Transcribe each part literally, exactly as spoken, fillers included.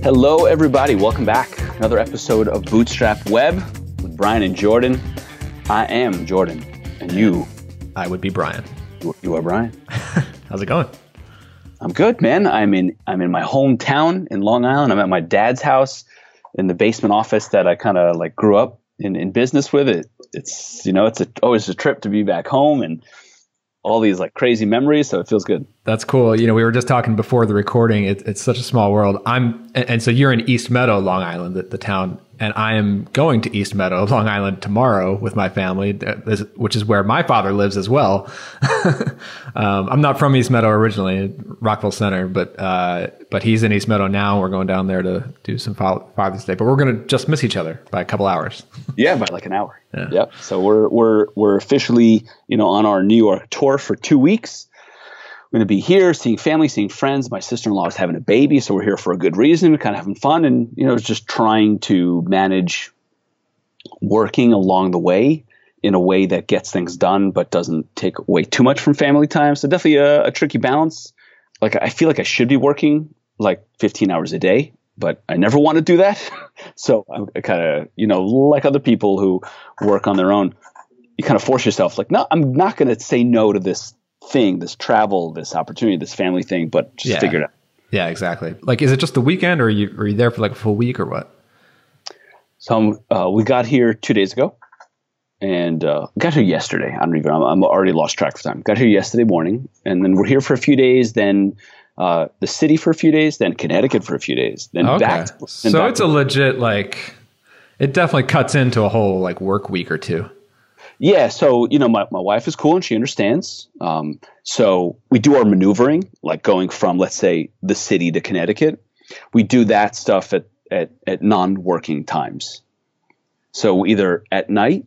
Hello, everybody. Welcome back. Another episode of Bootstrap Web with Brian and Jordan. I am Jordan, and you? I would be Brian. You, you are Brian. How's it going? I'm good, man. I'm in I'm in my hometown in Long Island. I'm at my dad's house in the basement office that I kind of like grew up in, in business with. It it's you know it's a, always a trip to be back home and all these like crazy memories. So it feels good. That's cool. You know, we were just talking before the recording. It, it's such a small world. I'm and, and so you're in East Meadow, Long Island, the, the town. And I am going to East Meadow, Long Island tomorrow with my family, which is where my father lives as well. um, I'm not from East Meadow originally, Rockville Center, but uh, but he's in East Meadow now. We're going down there to do some Father's Day, but we're going to just miss each other by a couple hours. Yeah, by like an hour. Yeah. Yep. So we're we're we're officially you know on our New York tour for two weeks. We're going to be here, seeing family, seeing friends. My sister-in-law is having a baby, so we're here for a good reason, kind of having fun, and you know, just trying to manage working along the way in a way that gets things done, but doesn't take away too much from family time. So definitely a, a tricky balance. Like I feel like I should be working like fifteen hours a day, but I never want to do that. So I'm kind of, you know, like other people who work on their own, you kind of force yourself, like, no, I'm not going to say no to this thing, this travel, this opportunity, this family thing, but just yeah. figure it out. Yeah, exactly. Like, is it just the weekend, or are you, are you there for like a full week or what? So uh, we got here two days ago, and uh, got here yesterday. I don't even, I'm, I'm already lost track of time. Got here yesterday morning, and then we're here for a few days, then uh, the city for a few days, then Connecticut for a few days, then okay. back. To, so back it's to, a legit, like, it definitely cuts into a whole like work week or two. Yeah, so, you know, my, my wife is cool and she understands. Um, so we do our maneuvering, like going from, let's say, the city to Connecticut. We do that stuff at, at, at non-working times. So either at night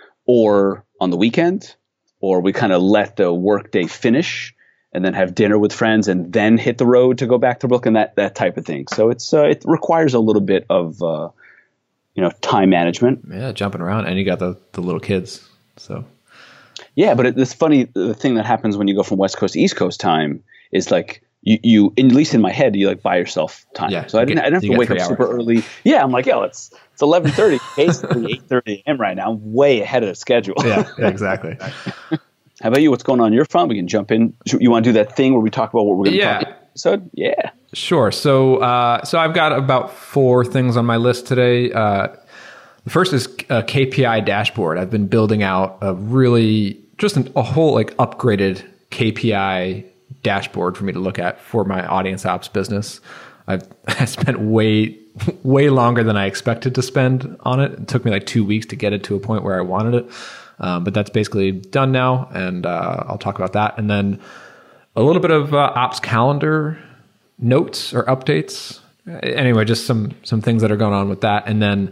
or on the weekend, or we kind of let the workday finish and then have dinner with friends and then hit the road to go back to Brooklyn, that, that type of thing. So it's uh, it requires a little bit of, uh, you know, time management. Yeah, jumping around. And you got the, the little kids. So, yeah, but it, it's funny. The thing that happens when you go from West Coast to East Coast time is like you, you at least in my head, you like buy yourself time. Yeah, so I didn't, get, I didn't have to wake up hours. super early. Yeah, I'm like, yeah, it's it's eleven thirty, basically eight thirty a.m. right now. I'm way ahead of the schedule. Yeah, yeah, exactly. How about you? What's going on in your front? We can jump in. You want to do that thing where we talk about what we're going to yeah. talk about? So yeah, sure. So, uh, so I've got about four things on my list today. Uh, The first is a K P I dashboard. I've been building out a really, just an, a whole like upgraded K P I dashboard for me to look at for my audience ops business. I've I spent way, way longer than I expected to spend on it. It took me like two weeks to get it to a point where I wanted it. Um, but that's basically done now. And uh, I'll talk about that. And then a little bit of uh, ops calendar notes or updates. Anyway, just some, some things that are going on with that. And then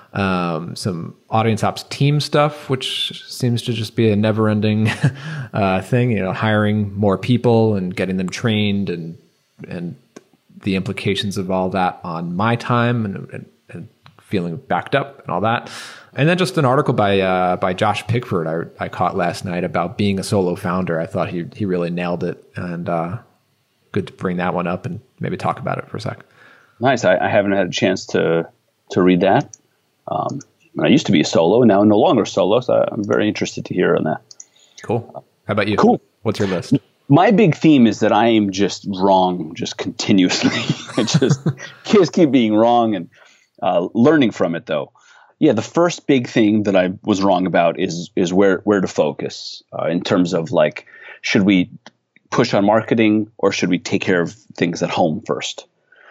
Um, some audience ops team stuff, which seems to just be a never ending uh, thing, you know, hiring more people and getting them trained and, and the implications of all that on my time and, and, and feeling backed up and all that. And then just an article by, uh, by Josh Pickford I, I caught last night about being a solo founder. I thought he, he really nailed it, and uh, good to bring that one up and maybe talk about it for a sec. Nice. I, I haven't had a chance to, to read that. Um, I used to be a solo, and now I'm no longer solo, so I'm very interested to hear on that. Cool. How about you? Cool. What's your list? My big theme is that I am just wrong, just continuously. I just, just keep being wrong and uh, learning from it, though. Yeah, the first big thing that I was wrong about is is where where to focus uh, in terms of like, should we push on marketing or should we take care of things at home first?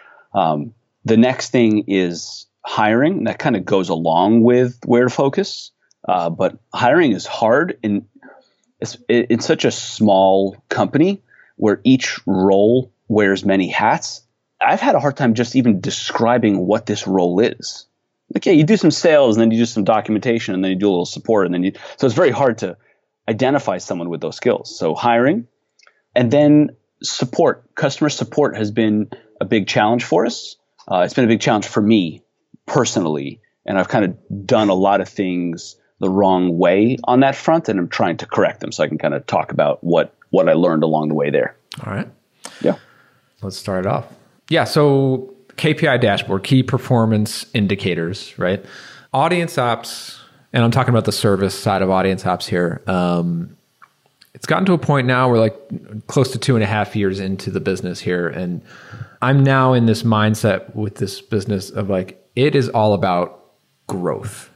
Um, the next thing is hiring. That kind of goes along with where to focus, uh, but hiring is hard in it's, it's such a small company where each role wears many hats. I've had a hard time just even describing what this role is. Like, yeah, you do some sales and then you do some documentation and then you do a little support and then you. So it's very hard to identify someone with those skills. So hiring, and then support. Customer support has been a big challenge for us. Uh, it's been a big challenge for me personally, and I've kind of done a lot of things the wrong way on that front, and I'm trying to correct them so I can kind of talk about what what I learned along the way there. All right. Yeah. Let's start it off. Yeah. So K P I dashboard, key performance indicators, right? Audience ops, and I'm talking about the service side of audience ops here. Um, it's gotten to a point now where like close to two and a half years into the business here. And I'm now in this mindset with this business of like, it is all about growth.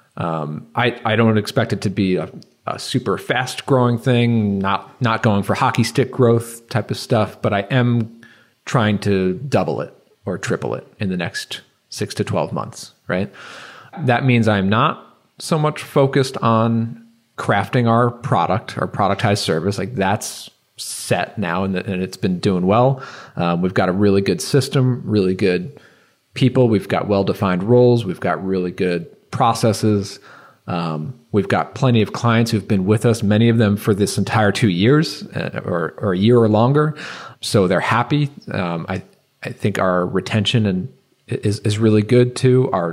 Um, I, I don't expect it to be a, a super fast growing thing, not, not going for hockey stick growth type of stuff, but I am trying to double it or triple it in the next six to twelve months, right? That means I'm not so much focused on crafting our product, our productized service. Like that's set now and, and it's been doing well. Um, we've got a really good system, really good people. We've got well-defined roles. We've got really good processes. Um, we've got plenty of clients who've been with us, many of them for this entire two years uh, or, or a year or longer. So they're happy. Um, I, I think our retention and is, is really good too. Our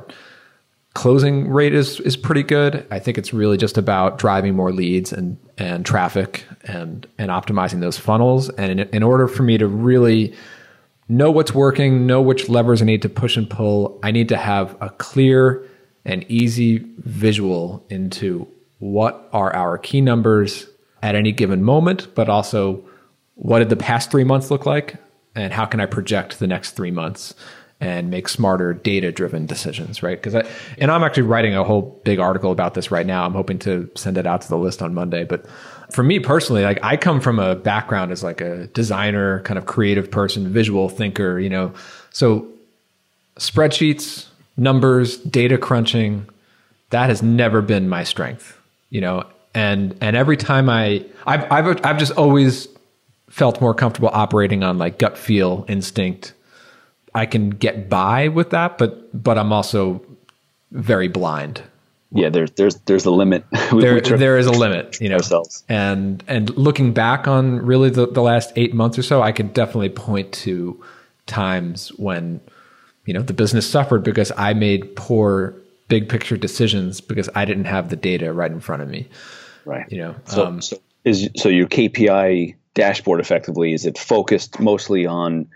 closing rate is, is pretty good. I think it's really just about driving more leads and, and traffic and, and optimizing those funnels. And in, in order for me to really know what's working, know which levers I need to push and pull, I need to have a clear and easy visual into what are our key numbers at any given moment, but also what did the past three months look like and how can I project the next three months and make smarter data-driven decisions, right? Because I, and I'm actually writing a whole big article about this right now. I'm hoping to send it out to the list on Monday. But for me personally, like I come from a background as like a designer, kind of creative person, visual thinker, you know. So spreadsheets, numbers, data crunching, that has never been my strength, you know. And and every time I, I've I've I've just always felt more comfortable operating on like gut feel, instinct. I can get by with that, but but I'm also very blind. Yeah, there's there's there's a limit. we, there we try, there is a limit, you know. Ourselves. And and looking back on really the, the last eight months or so, I could definitely point to times when, you know, the business suffered because I made poor big picture decisions because I didn't have the data right in front of me. Right. You know. So um, so is so your K P I dashboard effectively, is it focused mostly on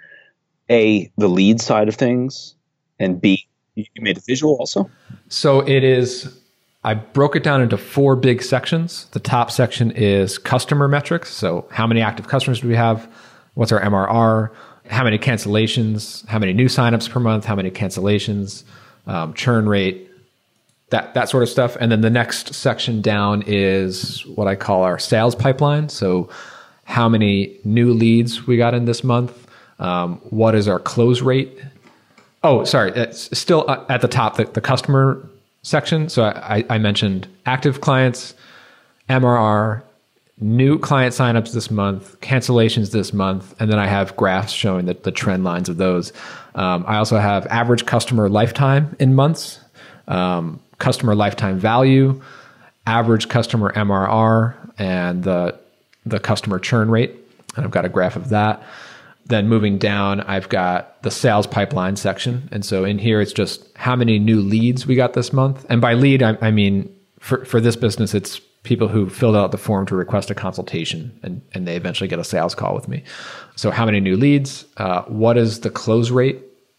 A, the lead side of things, and B, you made a visual also? So it is, I broke it down into four big sections. The top section is customer metrics. So how many active customers do we have? What's our M R R? How many cancellations? How many new signups per month? How many cancellations? Um, churn rate? That, that sort of stuff. And then the next section down is what I call our sales pipeline. So how many new leads we got in this month? Um, what is our close rate? Oh, sorry. It's still at the top, the, the customer section. So I, I mentioned active clients, M R R, new client signups this month, cancellations this month, and then I have graphs showing the, the trend lines of those. Um, I also have average customer lifetime in months, um, customer lifetime value, average customer M R R, and the the customer churn rate. And I've got a graph of that. Then moving down, I've got the sales pipeline section. And so in here, it's just how many new leads we got this month. And by lead, I, I mean, for, for this business, it's people who filled out the form to request a consultation and, and they eventually get a sales call with me. So how many new leads? Uh, what is the close rate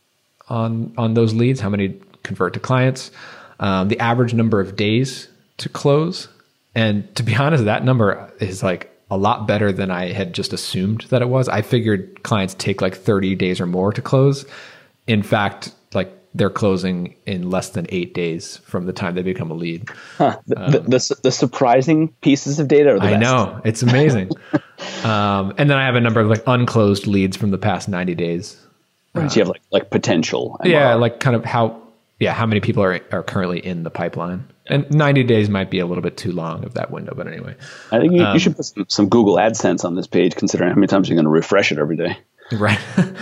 on, on those leads? How many convert to clients? Um, the average number of days to close. And to be honest, that number is like a lot better than I had just assumed that it was. I figured clients take like thirty days or more to close. In fact, like they're closing in less than eight days from the time they become a lead. Huh. The, um, the, the, the surprising pieces of data are the I best. know. It's amazing. um, and then I have a number of like unclosed leads from the past ninety days. Right. So you have like like potential. M R R. Yeah, like kind of how yeah, how many people are are currently in the pipeline. And ninety days might be a little bit too long of that window, but anyway. I think you, um, you should put some, some Google AdSense on this page, considering how many times you're going to refresh it every day. Right.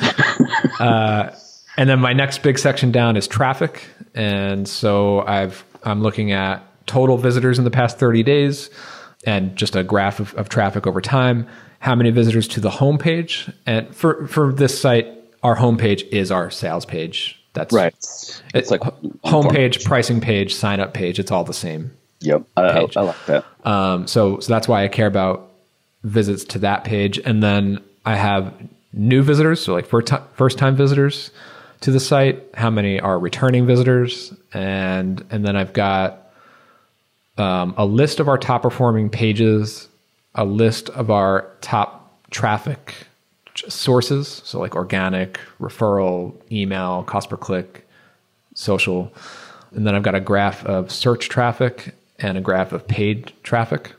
uh, and then my next big section down is traffic. And so I've, I'm looking at total visitors in the past thirty days and just a graph of, of traffic over time. How many visitors to the homepage? And for, for this site, our homepage is our sales page. That's right. It's, it's like homepage, pricing page, sign up page. It's all the same. Yep. I, I, I like that. Um, so, so that's why I care about visits to that page. And then I have new visitors. So like first time, first time visitors to the site, how many are returning visitors, and and then I've got um, a list of our top performing pages, a list of our top traffic sources, so like organic, referral, email, cost per click, social. And then I've got a graph of search traffic and a graph of paid traffic.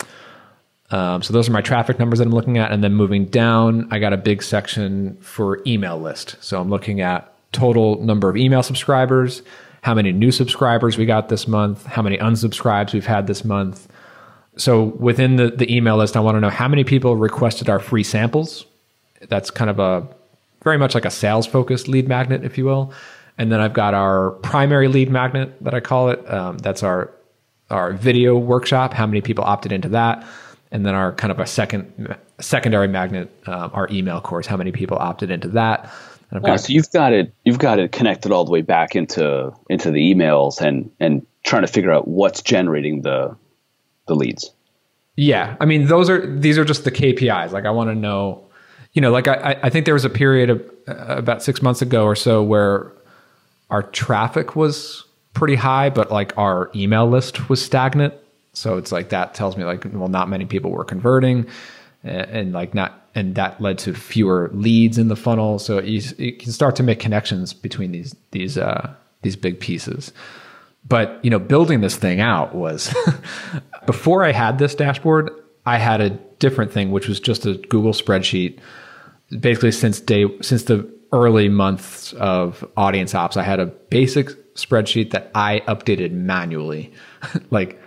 Um, so those are my traffic numbers that I'm looking at. And then moving down, I got a big section for email list. So I'm looking at total number of email subscribers, how many new subscribers we got this month, how many unsubscribes we've had this month. So within the, the email list, I want to know how many people requested our free samples. That's kind of a very much like a sales focused lead magnet, if you will. And then I've got our primary lead magnet that I call it. Um, that's our our video workshop. How many people opted into that? And then our kind of a second secondary magnet, um, our email course. How many people opted into that? And I've got oh, so you've got it you've got it connected all the way back into into the emails and and trying to figure out what's generating the the leads. Yeah, I mean those are these are just the K P Is. Like I want to know, you know, like I I think there was a period of uh, about six months ago or so where our traffic was pretty high, but like our email list was stagnant. So it's like that tells me like, well, not many people were converting, and, and like not, and that led to fewer leads in the funnel. So you, you can start to make connections between these these uh, these big pieces. But you know, building this thing out was before I had this dashboard, I had a different thing, which was just a Google spreadsheet. Basically, since day since the early months of Audience Ops, I had a basic spreadsheet that I updated manually. Like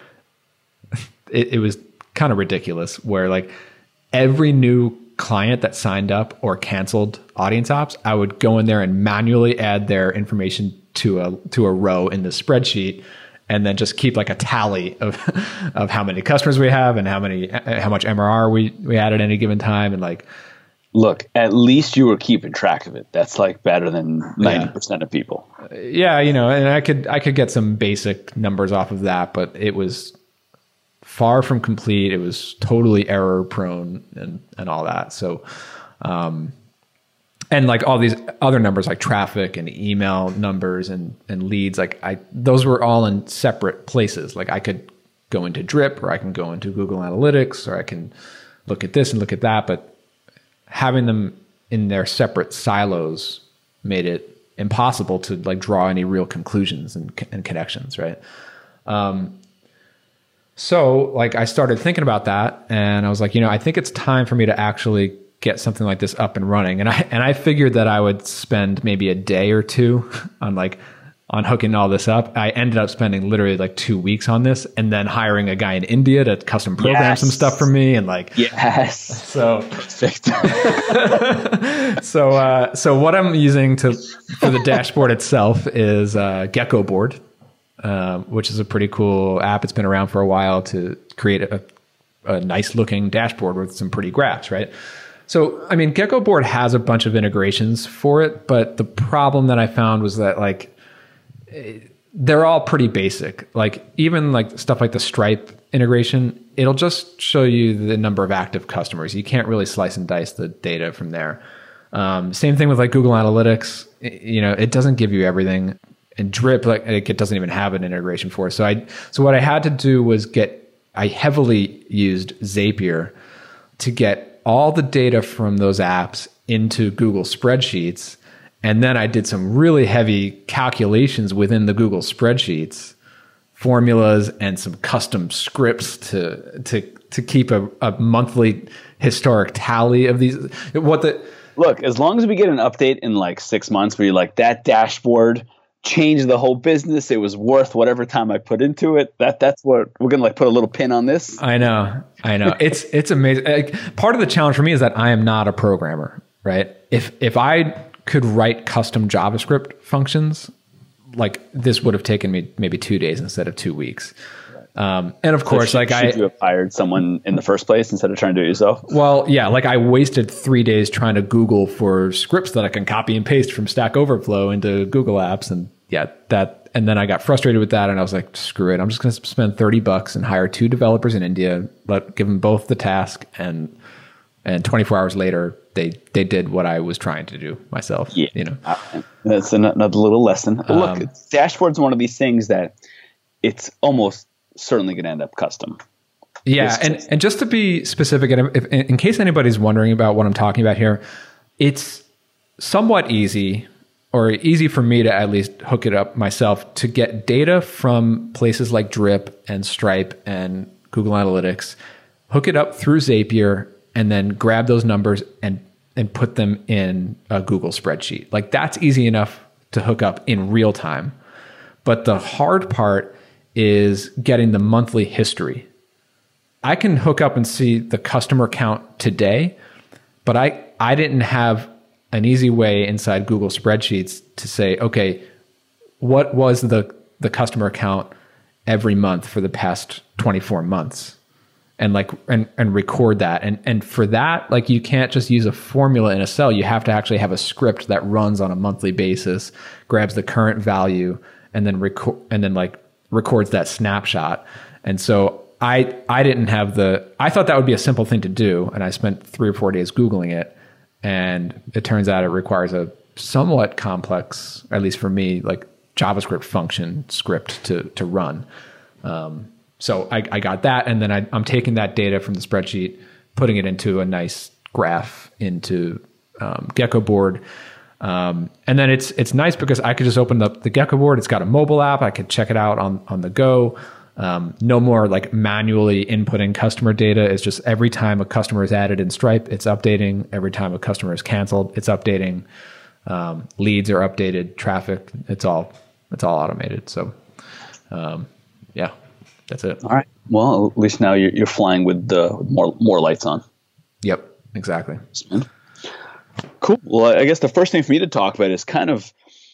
it, it was kind of ridiculous where like every new client that signed up or canceled Audience Ops, I would go in there and manually add their information to a to a row in the spreadsheet and then just keep like a tally of of how many customers we have and how many how much M R R we we had at any given time. And like, look, at least you were keeping track of it. That's like better than ninety percent of people. Yeah, you know, and I could I could get some basic numbers off of that, but it was far from complete. It was totally error prone and and all that. So um and like all these other numbers like traffic and email numbers and and leads, like I those were all in separate places. Like I could go into Drip or I can go into Google Analytics or I can look at this and look at that, but having them in their separate silos made it impossible to like draw any real conclusions and, and connections, right? Um, so like I started thinking about that and I was like, you know, I think it's time for me to actually get something like this up and running. And I, and I figured that I would spend maybe a day or two on like, on hooking all this up. I ended up spending literally like two weeks on this and then hiring a guy in India to custom program yes. some stuff for me. And like, yes. So, perfect. so, uh, so what I'm using to, for the dashboard itself is, uh, Gecko Board, uh, which is a pretty cool app. It's been around for a while to create a, a nice looking dashboard with some pretty graphs, right? So, I mean, Gecko Board has a bunch of integrations for it, but the problem that I found was that like, they're all pretty basic. Like even like stuff like the Stripe integration, it'll just show you the number of active customers. You can't really slice and dice the data from there. Um, same thing with like Google Analytics. You know, it doesn't give you everything. And Drip, like it doesn't even have an integration for it. So I, so what I had to do was get, I heavily used Zapier to get all the data from those apps into Google Spreadsheets. And then I did some really heavy calculations within the Google Spreadsheets, formulas and some custom scripts to to to keep a, a monthly historic tally of these. What the look, as long as we get an update in like six months where you're like, that dashboard changed the whole business, it was worth whatever time I put into it. That that's what we're gonna like put a little pin on this. I know, I know. it's it's amazing. Like, part of the challenge for me is that I am not a programmer, right? If if I could write custom JavaScript functions, like this would have taken me maybe two days instead of two weeks. Um, and of course, so should, like should I, you have hired someone in the first place instead of trying to do it yourself? Well, yeah, like I wasted three days trying to Google for scripts that I can copy and paste from Stack Overflow into Google Apps. And yeah, that, and then I got frustrated with that and I was like, screw it. I'm just going to spend thirty bucks and hire two developers in India, let give them both the task. And, and twenty-four hours later, they they did what I was trying to do myself. Yeah, you know, uh, that's another little lesson. Um, Look, dashboard's one of these things that it's almost certainly going to end up custom. Yeah, and, just, and just to be specific, and if, in case anybody's wondering about what I'm talking about here, it's somewhat easy, or easy for me to at least hook it up myself, to get data from places like Drip and Stripe and Google Analytics, hook it up through Zapier, and then grab those numbers and and put them in a Google spreadsheet. Like, that's easy enough to hook up in real time. But the hard part is getting the monthly history. I can hook up and see the customer count today, but I, I didn't have an easy way inside Google Spreadsheets to say, okay, what was the, the customer count every month for the past twenty-four months? And like, and, and record that. And, and for that, like, you can't just use a formula in Excel. You have to actually have a script that runs on a monthly basis, grabs the current value, and then record, and then like records that snapshot. And so I, I didn't have the, I thought that would be a simple thing to do. And I spent three or four days Googling it. And it turns out it requires a somewhat complex, at least for me, like JavaScript function script to, to run. Um, So I, I got that, and then I, I'm taking that data from the spreadsheet, putting it into a nice graph into um, Gecko board, um, and then it's it's nice because I could just open up the Gecko board. It's got a mobile app. I could check it out on on the go. Um, no more like manually inputting customer data. It's just every time a customer is added in Stripe, it's updating. Every time a customer is canceled, it's updating. Um, leads are updated. Traffic, it's all it's all automated. So um, yeah. That's it. All right. Well, at least now you're, you're flying with the more more lights on. Yep, exactly. Cool. Well, I guess the first thing for me to talk about is kind of,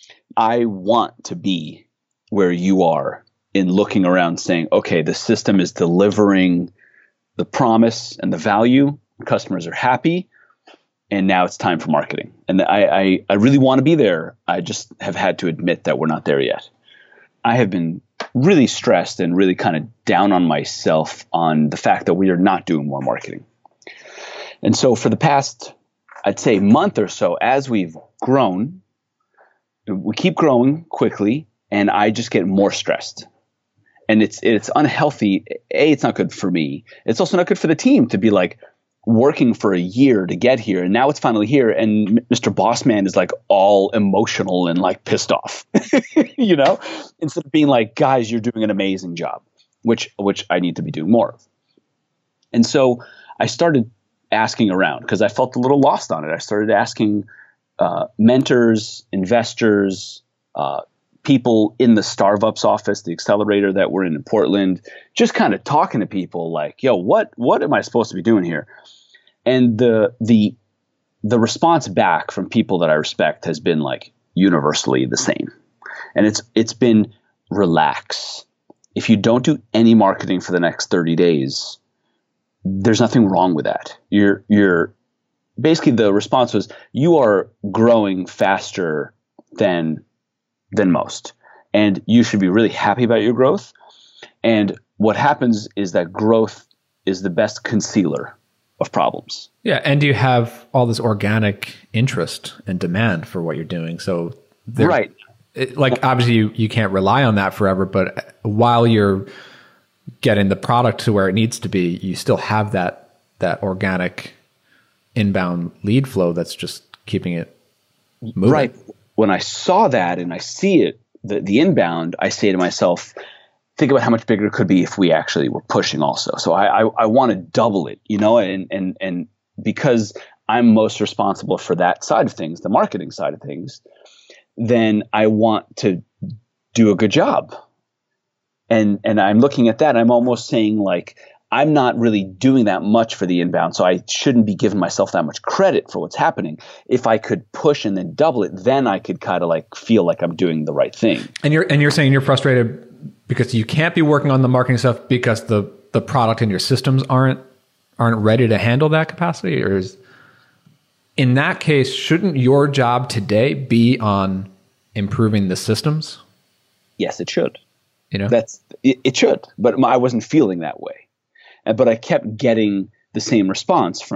I want to be where you are in looking around saying, okay, the system is delivering the promise and the value. Customers are happy. And now it's time for marketing. And I, I, I really want to be there. I just have had to admit that we're not there yet. I have been really stressed and really kind of down on myself on the fact that we are not doing more marketing. And so for the past, I'd say, month or so, as we've grown, we keep growing quickly, and I just get more stressed. And it's it's unhealthy. A, it's not good for me. It's also not good for the team to be like working for a year to get here, and now it's finally here, and Mister Bossman is like all emotional and like pissed off, you know, instead of being like, guys, you're doing an amazing job, which which I need to be doing more of. And so I started asking around because I felt a little lost on it. I started asking uh, mentors, investors, uh, people in the Starbucks office, the accelerator that we're in in Portland, just kind of talking to people like, yo, what what am I supposed to be doing here? And the the the response back from people that I respect has been like universally the same. And it's it's been relax. If you don't do any marketing for the next thirty days, there's nothing wrong with that. You're you're basically, the response was, you are growing faster than than most, and you should be really happy about your growth. And what happens is that growth is the best concealer of problems. Yeah, and you have all this organic interest and demand for what you're doing. So right, it, like obviously you, you can't rely on that forever, but while you're getting the product to where it needs to be, you still have that that organic inbound lead flow that's just keeping it moving. Right. When I saw that and I see it, the, the inbound, I say to myself, think about how much bigger it could be if we actually were pushing also. So I, I, I want to double it, you know, and, and, and because I'm most responsible for that side of things, the marketing side of things, then I want to do a good job. And, and I'm looking at that, I'm almost saying like, I'm not really doing that much for the inbound, so I shouldn't be giving myself that much credit for what's happening. If I could push and then double it, then I could kind of like feel like I'm doing the right thing. And you're and you're saying you're frustrated because you can't be working on the marketing stuff because the the product and your systems aren't aren't ready to handle that capacity? Or is, in that case, shouldn't your job today be on improving the systems? Yes, it should. You know, that's it, it should, but I wasn't feeling that way. But I kept getting the same response from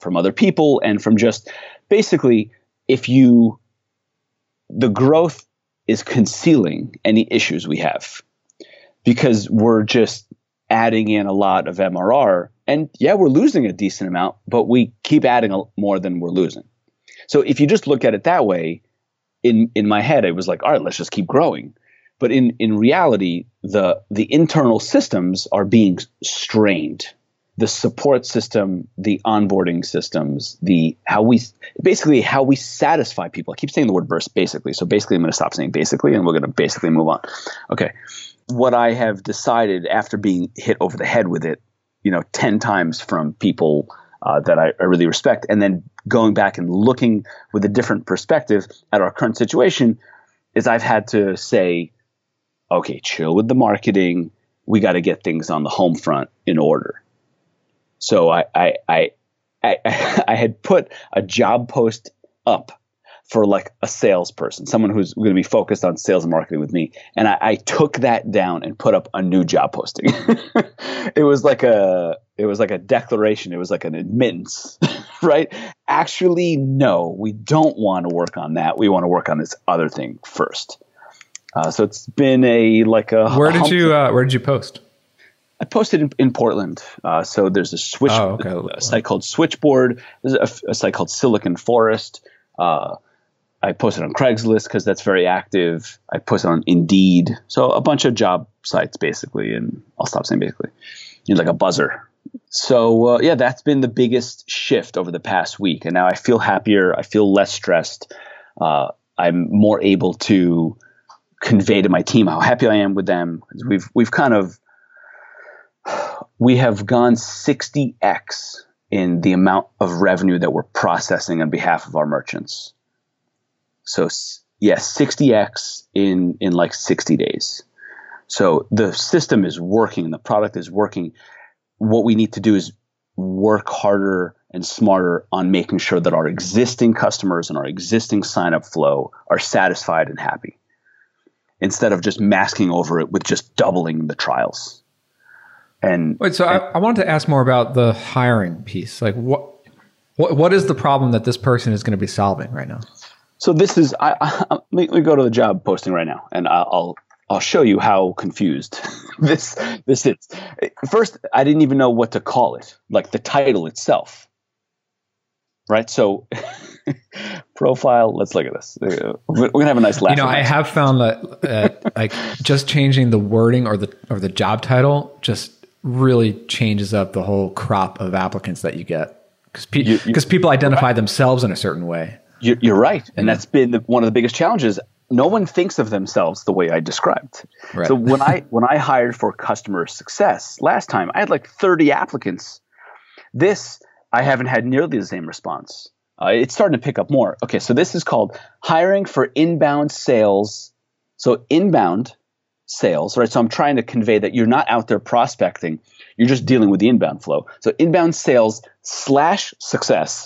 from other people and from just basically if you, the growth is concealing any issues we have because we're just adding in a lot of M R R. And yeah, we're losing a decent amount, but we keep adding a, more than we're losing. So if you just look at it that way, in, in my head, it was like, all right, let's just keep growing. But in, in reality, the the internal systems are being strained. The support system, the onboarding systems, the how we basically how we satisfy people. I keep saying the word burst basically. So basically I'm going to stop saying basically and we're going to basically move on. Okay. What I have decided after being hit over the head with it, you know, ten times from people uh, that I, I really respect, and then going back and looking with a different perspective at our current situation is I've had to say, okay, chill with the marketing. We got to get things on the home front in order. So I, I, I, I, I had put a job post up for like a salesperson, someone who's going to be focused on sales and marketing with me. And I, I took that down and put up a new job posting. It was like a, it was like a declaration. It was like an admittance, right? Actually, no, we don't want to work on that. We want to work on this other thing first. Uh, so it's been a like a. Where did you uh, Where did you post? I posted in, in Portland. Uh, so there's a switch oh, okay. a site called Switchboard. There's a, a site called Silicon Forest. Uh, I posted on Craigslist because that's very active. I posted on Indeed. So a bunch of job sites basically, and I'll stop saying basically. You're like a buzzer. So uh, yeah, that's been the biggest shift over the past week, and now I feel happier. I feel less stressed. Uh, I'm more able to convey to my team how happy I am with them. We've we've kind of we have gone sixty x in the amount of revenue that we're processing on behalf of our merchants. So yeah, sixty x in in like sixty days. So the system is working, the product is working. What we need to do is work harder and smarter on making sure that our existing customers and our existing sign-up flow are satisfied and happy, instead of just masking over it with just doubling the trials. And wait, so and, I, I wanted to ask more about the hiring piece. Like, what what what is the problem that this person is going to be solving right now? So this is I, I let me go to the job posting right now, and I'll I'll show you how confused this this is. First, I didn't even know what to call it, like the title itself. Right. So profile. Let's look at this. We're gonna have a nice laugh. You know, I have found that uh, like just changing the wording or the or the job title just really changes up the whole crop of applicants that you get because pe- you, you, people identify right. themselves in a certain way. You're, you're right, and yeah. that's been the, one of the biggest challenges. No one thinks of themselves the way I described. Right. So when I when I hired for customer success last time, I had like thirty applicants. This I haven't had nearly the same response. Uh, it's starting to pick up more. Okay, so this is called hiring for inbound sales. So inbound sales, right? So I'm trying to convey that you're not out there prospecting. You're just dealing with the inbound flow. So inbound sales slash success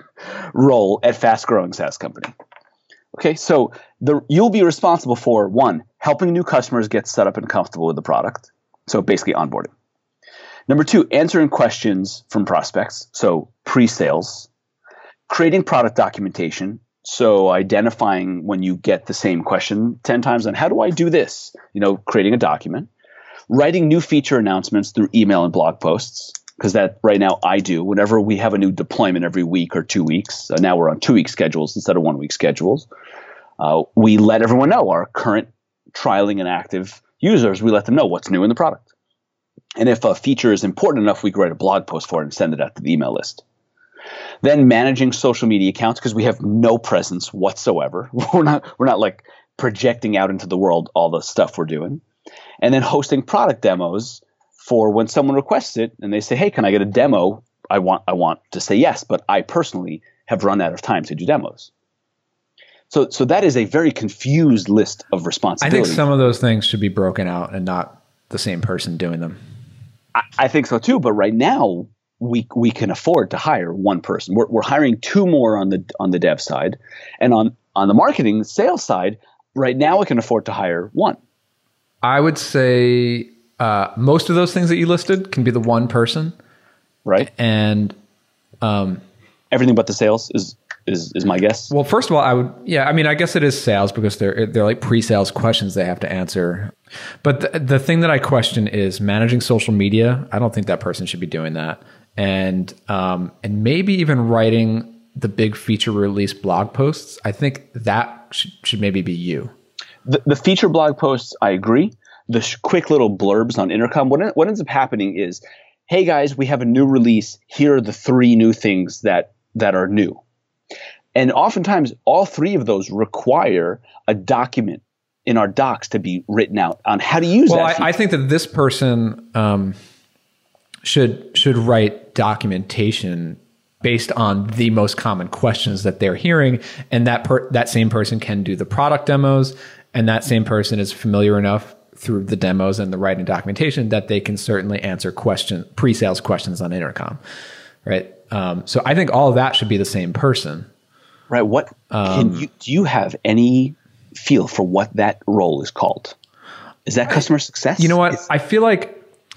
role at fast-growing SaaS company. Okay, so the, you'll be responsible for, one, helping new customers get set up and comfortable with the product. So basically onboarding. Number two, answering questions from prospects, so pre-sales. Creating product documentation, so identifying when you get the same question ten times on how do I do this? You know, creating a document. Writing new feature announcements through email and blog posts, because that right now I do. Whenever we have a new deployment every week or two weeks, so now we're on two-week schedules instead of one-week schedules. Uh, we let everyone know, our current trialing and active users, we let them know what's new in the product. And if a feature is important enough, we can write a blog post for it and send it out to the email list. Then managing social media accounts, because we have no presence whatsoever. We're not we're not like projecting out into the world all the stuff we're doing. And then hosting product demos for when someone requests it and they say, hey, can I get a demo? I want I want to say yes, but I personally have run out of time to do demos. So so that is a very confused list of responsibilities. I think some of those things should be broken out and not the same person doing them. I, I think so too, but right now we we can afford to hire one person. We're we're hiring two more on the on the dev side, and on on the marketing sales side, right now we can afford to hire one. I would say uh, most of those things that you listed can be the one person, right? And um, everything but the sales is is is my guess. Well, first of all, I would, yeah, I mean, I guess it is sales because they're they're like pre-sales questions they have to answer. But the, the thing that I question is managing social media. I don't think that person should be doing that, and um, and maybe even writing the big feature release blog posts. I think that should, should maybe be you. The, the feature blog posts, I agree. The sh- quick little blurbs on Intercom. What what ends up happening is, hey guys, we have a new release. Here are the three new things that that are new. And oftentimes, all three of those require a document in our docs to be written out on how to use well, that. Well, I, I think that this person um, should should write documentation based on the most common questions that they're hearing, and that per, that same person can do the product demos, and that same person is familiar enough through the demos and the writing documentation that they can certainly answer question pre-sales questions on Intercom, right? Um, so I think all of that should be the same person. Right. What um, can you, do you have any feel for what that role is called? Is that customer success? You know what? Is, I feel like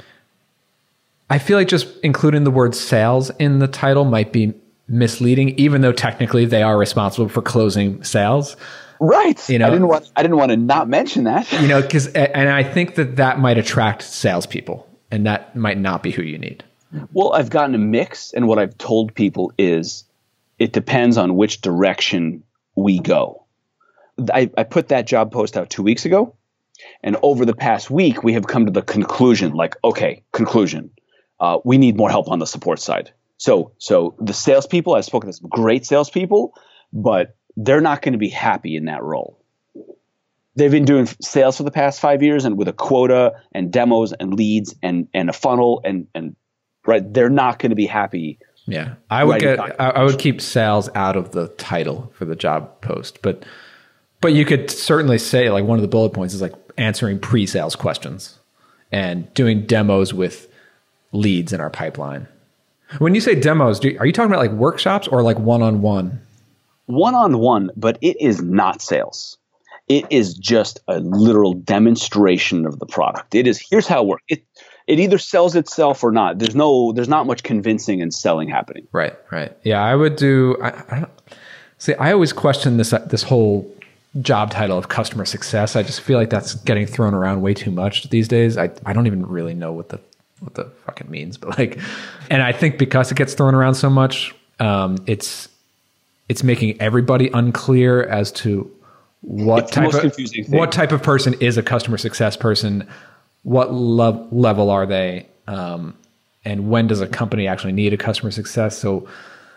I feel like just including the word sales in the title might be misleading, even though technically they are responsible for closing sales. Right. You know, I didn't want I didn't want to not mention that. You know, because and I think that that might attract salespeople, and that might not be who you need. Well, I've gotten a mix, and what I've told people is it depends on which direction we go. I, I put that job post out two weeks ago, and over the past week, we have come to the conclusion, like, okay, conclusion, uh, we need more help on the support side. So, so the salespeople, I've spoken to some great salespeople, but they're not going to be happy in that role. They've been doing sales for the past five years, and with a quota and demos and leads and and a funnel, and and right, they're not going to be happy. Yeah, I would get. I, I would keep sales out of the title for the job post, but but you could certainly say, like, one of the bullet points is like answering pre-sales questions and doing demos with leads in our pipeline. When you say demos, do, are you talking about like workshops or like one-on-one? One-on-one, but it is not sales. It is just a literal demonstration of the product. It is, here's how it works. It, it either sells itself or not. There's no, there's not much convincing and selling happening. Right, right. Yeah, I would do, I, I don't, see, I always question this, this whole job title of customer success. I just feel like that's getting thrown around way too much these days. I, I don't even really know what the, what the fuck it means, but like, and I think because it gets thrown around so much, um, it's, it's making everybody unclear as to what it's type of what type of person is a customer success person, what lo- level are they, um, and when does a company actually need a customer success? So,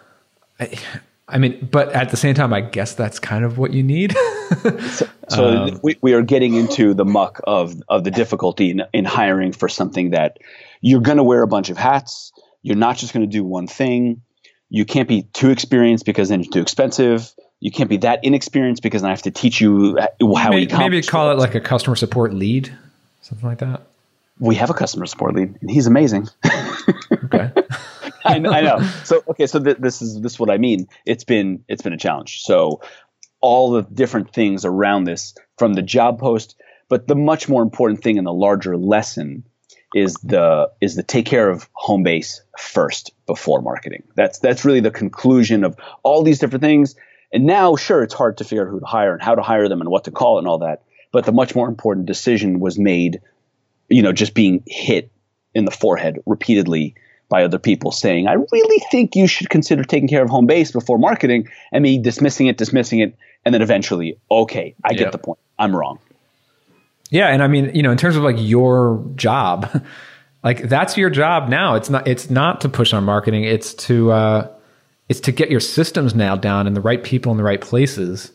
I, I mean, but at the same time, I guess that's kind of what you need. so so um, we, we are getting into the muck of of the difficulty in, in hiring for something that you're going to wear a bunch of hats. You're not just going to do one thing. You can't be too experienced because then you're too expensive. You can't be that inexperienced because then I have to teach you how maybe, we maybe call it like a customer support lead, something like that. We have a customer support lead, and he's amazing. Okay, I, I know. So okay, so th- this is this is what I mean. It's been it's been a challenge. So all the different things around this, from the job post, but the much more important thing in the larger lesson is the is the take care of home base first before marketing. That's that's really the conclusion of all these different things. And now, sure, it's hard to figure out who to hire and how to hire them and what to call it and all that. But the much more important decision was made, you know, just being hit in the forehead repeatedly by other people saying, I really think you should consider taking care of home base before marketing, and me dismissing it, dismissing it. And then eventually, okay, I get yep. the point. I'm wrong. Yeah. And I mean, you know, in terms of like your job, like that's your job now. It's not, it's not to push on marketing. It's to, uh, it's to get your systems nailed down and the right people in the right places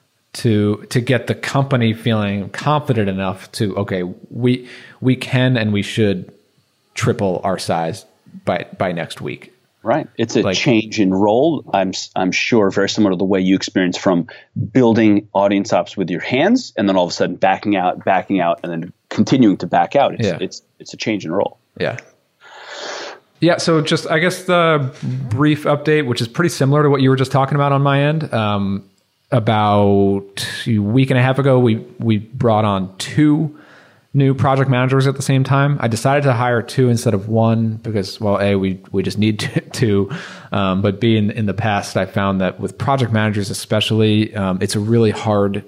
to, to get the company feeling confident enough to, okay, we, we can, and we should triple our size by, by next week. Right. It's a like, change in role. I'm I'm sure very similar to the way you experienced from building audience ops with your hands and then all of a sudden backing out, backing out, and then continuing to back out. It's, yeah. it's, it's a change in role. Yeah. Yeah. So just, I guess the brief update, which is pretty similar to what you were just talking about on my end. Um, about a week and a half ago, we, we brought on two new project managers at the same time. I decided to hire two instead of one because, well, A, we, we just need to, two. Um, but B, in, in the past, I found that with project managers especially, um, it's a really hard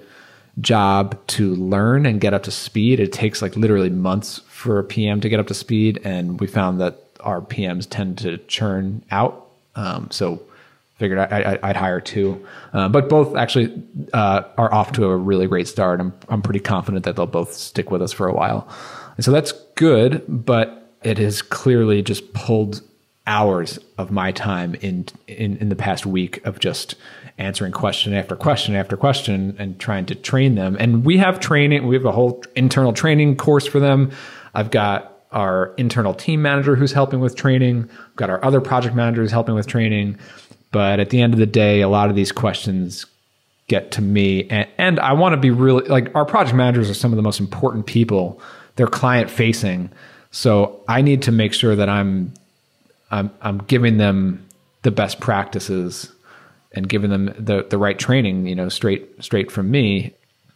job to learn and get up to speed. It takes like literally months for a P M to get up to speed. And we found that our P Ms tend to churn out. Um, so figured I, I, I'd hire two, uh, but both actually uh, are off to a really great start. I'm I'm pretty confident that they'll both stick with us for a while, and so that's good. But it has clearly just pulled hours of my time in in in the past week of just answering question after question after question and trying to train them. And we have training. We have a whole internal training course for them. I've got our internal team manager who's helping with training. We've got our other project managers helping with training. But at the end of the day, a lot of these questions get to me. And, and I want to be really, like, our project managers are some of the most important people. They're client facing. So I need to make sure that I'm, I'm, I'm giving them the best practices and giving them the, the right training, you know, straight, straight from me.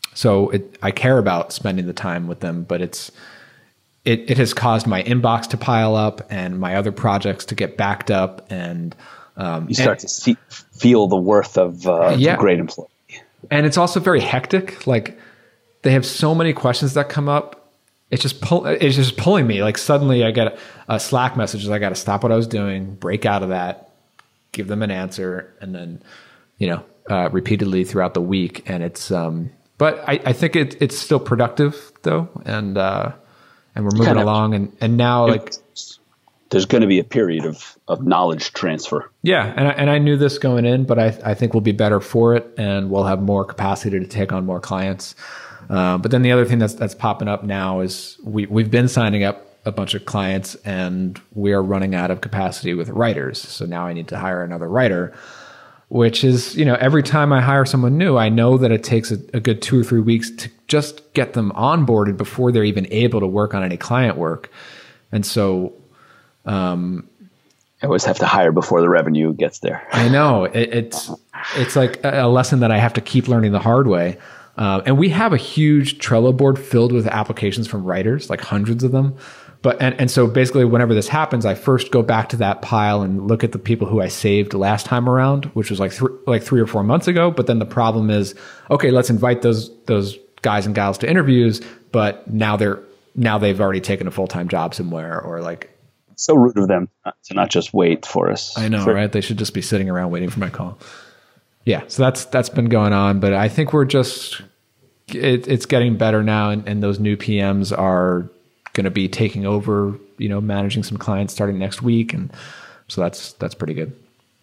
So it, I care about spending the time with them, but it's, it, it has caused my inbox to pile up and my other projects to get backed up. And, Um, you start and, to see, feel the worth of uh, yeah. a great employee. And it's also very hectic. Like, they have so many questions that come up. It's just pull, it's just pulling me. Like, suddenly I get a, a Slack message. I got to stop what I was doing, break out of that, give them an answer, and then, you know, uh, repeatedly throughout the week. And it's, um, but I, I think it, it's still productive though. And, uh, and we're moving kind of, along. And, and now like, there's going to be a period of, of knowledge transfer. Yeah. And I, and I knew this going in, but I, I think we'll be better for it and we'll have more capacity to take on more clients. Uh, but then the other thing that's, that's popping up now is we, we've been signing up a bunch of clients and we are running out of capacity with writers. So now I need to hire another writer, which is, you know, every time I hire someone new, I know that it takes a, a good two or three weeks to just get them onboarded before they're even able to work on any client work. And so, Um, I always have to hire before the revenue gets there. I know it, it's, it's like a lesson that I have to keep learning the hard way. Uh, and we have a huge Trello board filled with applications from writers, like hundreds of them. But, and, and so basically whenever this happens, I first go back to that pile and look at the people who I saved last time around, which was like, th- like three or four months ago. But then the problem is, okay, let's invite those, those guys and gals to interviews, but now they're, now they've already taken a full-time job somewhere or like, so rude of them to not just wait for us. I know, for- right? They should just be sitting around waiting for my call. Yeah, so that's that's been going on, but I think we're just it, it's getting better now, and, and those new P Ms are going to be taking over, you know, managing some clients starting next week, and so that's that's pretty good.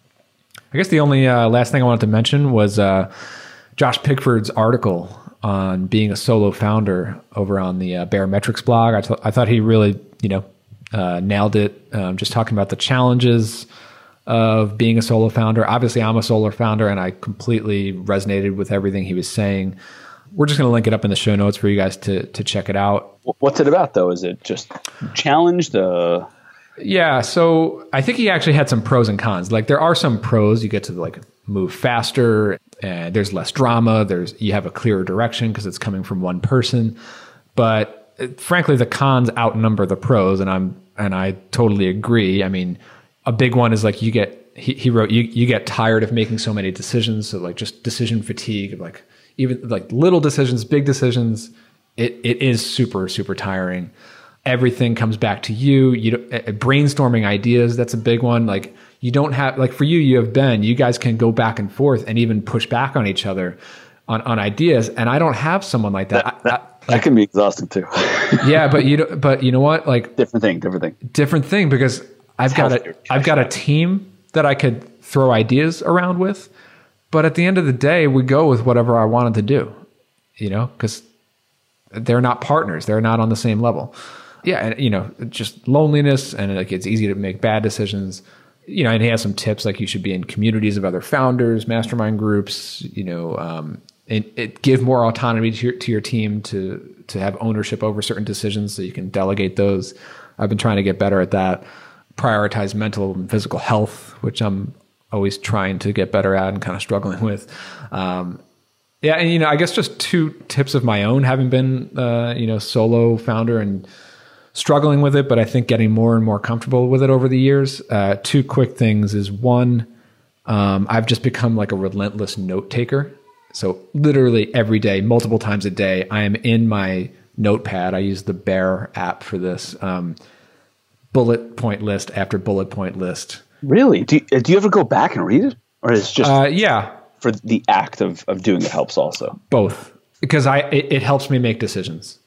I guess the only uh, last thing I wanted to mention was uh, Josh Pigford's article on being a solo founder over on the uh, Barometrics blog. I, th- I thought he really, you know. Uh, nailed it. Um, just talking about the challenges of being a solo founder. Obviously, I'm a solo founder, and I completely resonated with everything he was saying. We're just going to link it up in the show notes for you guys to to check it out. What's it about, though? Is it just challenged? Uh... Yeah, so I think he actually had some pros and cons. Like, there are some pros. You get to like move faster, and there's less drama. There's you have a clearer direction because it's coming from one person, but frankly, the cons outnumber the pros, and I'm and I totally agree. I mean, a big one is like you get he, he wrote you you get tired of making so many decisions, so like just decision fatigue of like even like little decisions, big decisions. It it is super super tiring. Everything comes back to you. You don't, uh, brainstorming ideas, that's a big one. Like you don't have like for you, you have Ben. You guys can go back and forth and even push back on each other on on ideas, and I don't have someone like that. that, that I, I, That can be exhausting too. Yeah, but you but you know what? Like different thing, different thing. Different thing because I've got a I've got a team that I could throw ideas around with, but at the end of the day, we go with whatever I wanted to do. You know, because they're not partners; they're not on the same level. Yeah, and you know, just loneliness and like it's easy to make bad decisions. You know, and he has some tips like you should be in communities of other founders, mastermind groups. You know. Um, It, it give more autonomy to your, to your team to to have ownership over certain decisions so you can delegate those. I've been trying to get better at that. Prioritize mental and physical health, which I'm always trying to get better at and kind of struggling with. Um, Yeah, and you know, I guess just two tips of my own, having been uh, you know, solo founder and struggling with it, but I think getting more and more comfortable with it over the years. Uh, two quick things is one, um, I've just become like a relentless note taker. So literally every day, multiple times a day, I am in my notepad. I use the Bear app for this. Um, bullet point list after bullet point list. Really? Do you, do you ever go back and read it, or is it just uh, yeah for the act of of doing it helps also? Both, because I it, it helps me make decisions.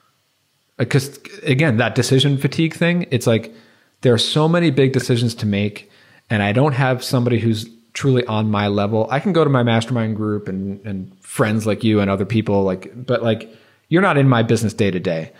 Because again, that decision fatigue thing, it's like there are so many big decisions to make, and I don't have somebody who's truly on my level. I can go to my mastermind group and and friends like you and other people, like, but like you're not in my business day to day,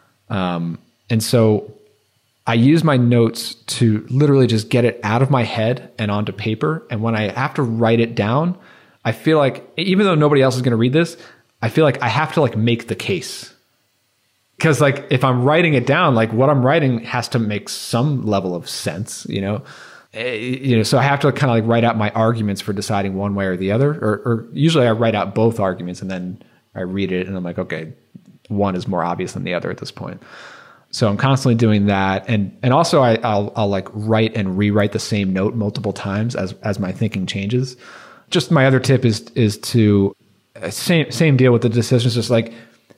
um, and so I use my notes to literally just get it out of my head and onto paper. And when I have to write it down, I feel like even though nobody else is going to read this, I feel like I have to like make the case. Because like if I'm writing it down, like what I'm writing has to make some level of sense, you know. Uh, you know, so I have to kind of like write out my arguments for deciding one way or the other. Or, or usually I write out both arguments and then I read it and I'm like, okay, one is more obvious than the other at this point. So I'm constantly doing that, and and also I, I'll I'll like write and rewrite the same note multiple times as as my thinking changes. Just my other tip is is to same same deal with the decisions. Just like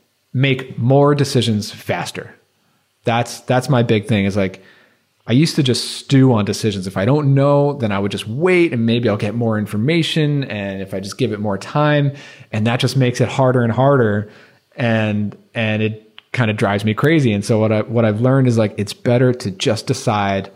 make more decisions faster. That's that's my big thing. Is like I used to just stew on decisions. If I don't know, then I would just wait and maybe I'll get more information. And if I just give it more time, and that just makes it harder and harder, and and it kind of drives me crazy. And so what I what I've learned is like it's better to just decide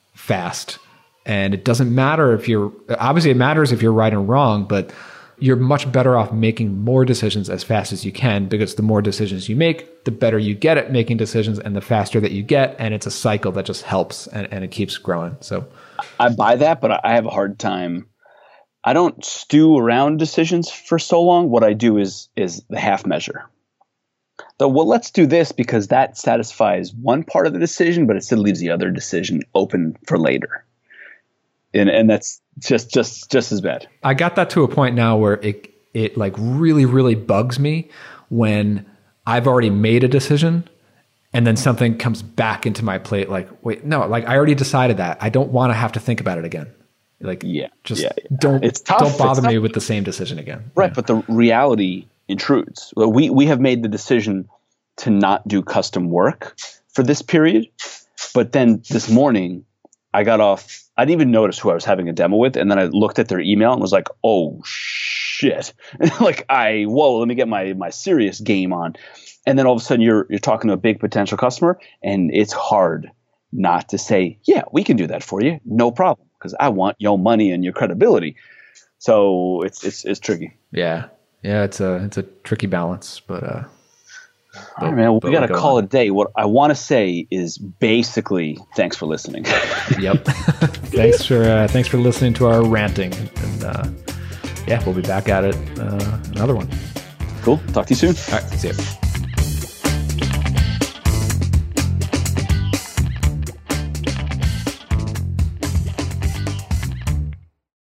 fast. And it doesn't matter if you're obviously it matters if you're right and wrong, but you're much better off making more decisions as fast as you can, because the more decisions you make, the better you get at making decisions and the faster that you get. And it's a cycle that just helps and, and it keeps growing. So I buy that, but I have a hard time. I don't stew around decisions for so long. What I do is is the half measure. So, well, let's do this because that satisfies one part of the decision, but it still leaves the other decision open for later. And and that's just just just as bad. I got that to a point now where it it like really, really bugs me when I've already made a decision and then something comes back into my plate like, wait, no, like I already decided that. I don't want to have to think about it again. Like, yeah, just yeah, yeah. don't it's tough. don't bother it's me tough. with the same decision again. Right, yeah. But the reality intrudes. Well, we we have made the decision to not do custom work for this period, but then this morning I got off. I didn't even notice who I was having a demo with, and then I looked at their email and was like, "Oh shit!" like I, whoa, let me get my my serious game on. And then all of a sudden, you're you're talking to a big potential customer, and it's hard not to say, "Yeah, we can do that for you, no problem," because I want your money and your credibility. So it's it's it's tricky. Yeah, yeah, it's a it's a tricky balance, but. uh All right, man, we got to call it a day. What I want to say is basically thanks for listening. Yep. thanks for uh, thanks for listening to our ranting. And uh, yeah, we'll be back at it uh, another one. Cool. Talk to you soon. All right. See you.